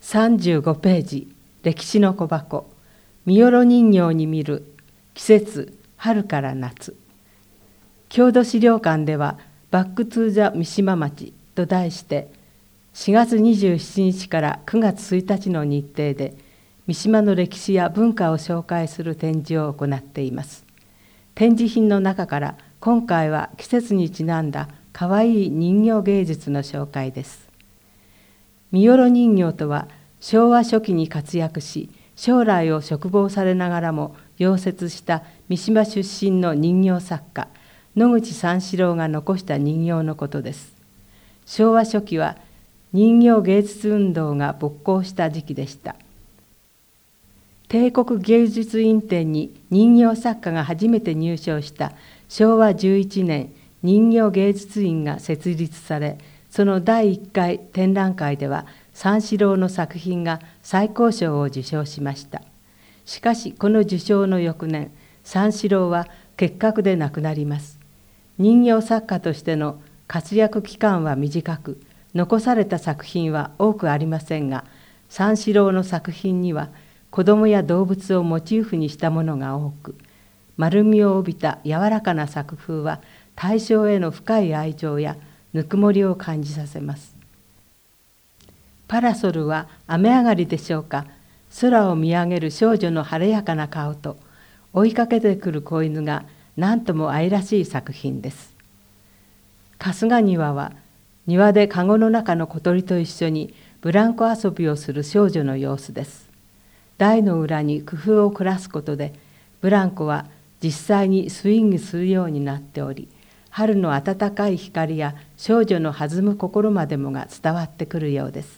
35ページ、歴史の小箱、見よろ人形に見る季節、春から夏。郷土資料館では、バックトゥーザ三島町と題して、4月27日から9月1日の日程で、三島の歴史や文化を紹介する展示を行っています。展示品の中から、今回は季節にちなんだかわいい人形芸術の紹介です。見よろ人形とは、昭和初期に活躍し、将来を嘱望されながらも溶接した三島出身の人形作家、野口三四郎が残した人形のことです。昭和初期は人形芸術運動が勃興した時期でした。帝国芸術院展に人形作家が初めて入賞した昭和11年人形芸術院が設立され、その第1回展覧会では三四郎の作品が最高賞を受賞しました。しかしこの受賞の翌年、三四郎は結核で亡くなります。人形作家としての活躍期間は短く、残された作品は多くありませんが、三四郎の作品には子供や動物をモチーフにしたものが多く、丸みを帯びた柔らかな作風は大正への深い愛情やぬくもりを感じさせます。パラソルは雨上がりでしょうか。空を見上げる少女の晴れやかな顔と追いかけてくる子犬が何とも愛らしい作品です。春日庭は庭でかごの中の小鳥と一緒にブランコ遊びをする少女の様子です。台の裏に工夫を凝らすことでブランコは実際にスイングするようになっており、春の暖かい光や少女の弾む心までもが伝わってくるようです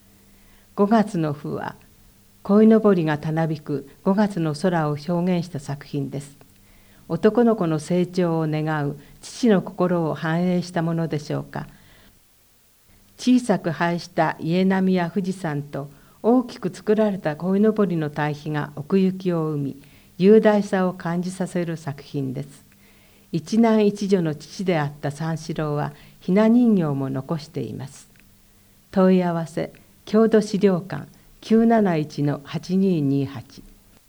。5月の風は鯉のぼりがたなびく5月の空を表現した作品です。男の子の成長を願う父の心を反映したものでしょうか。小さく配した家並みや富士山と大きく作られた鯉のぼりの対比が奥行きを生み、雄大さを感じさせる作品です。一男一女の父であった三四郎はひな人形も残しています。問い合わせ郷土資料館 971-8228。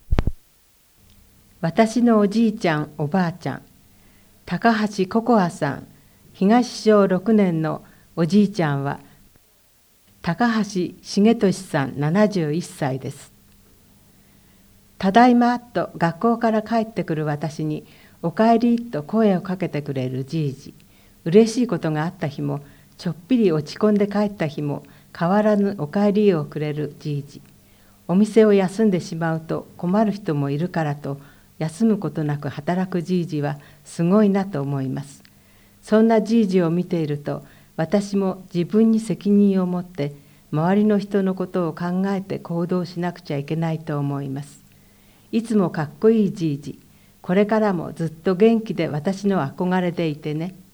私のおじいちゃんおばあちゃん、高橋ココアさん、東小6年のおじいちゃんは高橋重俊さん71歳です。ただいまと学校から帰ってくる私におかえりと声をかけてくれるじいじ。嬉しいことがあった日もちょっぴり落ち込んで帰った日も変わらぬおかえりをくれるじいじ。お店を休んでしまうと困る人もいるからと休むことなく働くじいじはすごいなと思います。そんなじいじを見ていると私も自分に責任を持って周りの人のことを考えて行動しなくちゃいけないと思います。いつもかっこいいじいじ、これからもずっと元気で私の憧れでいてね。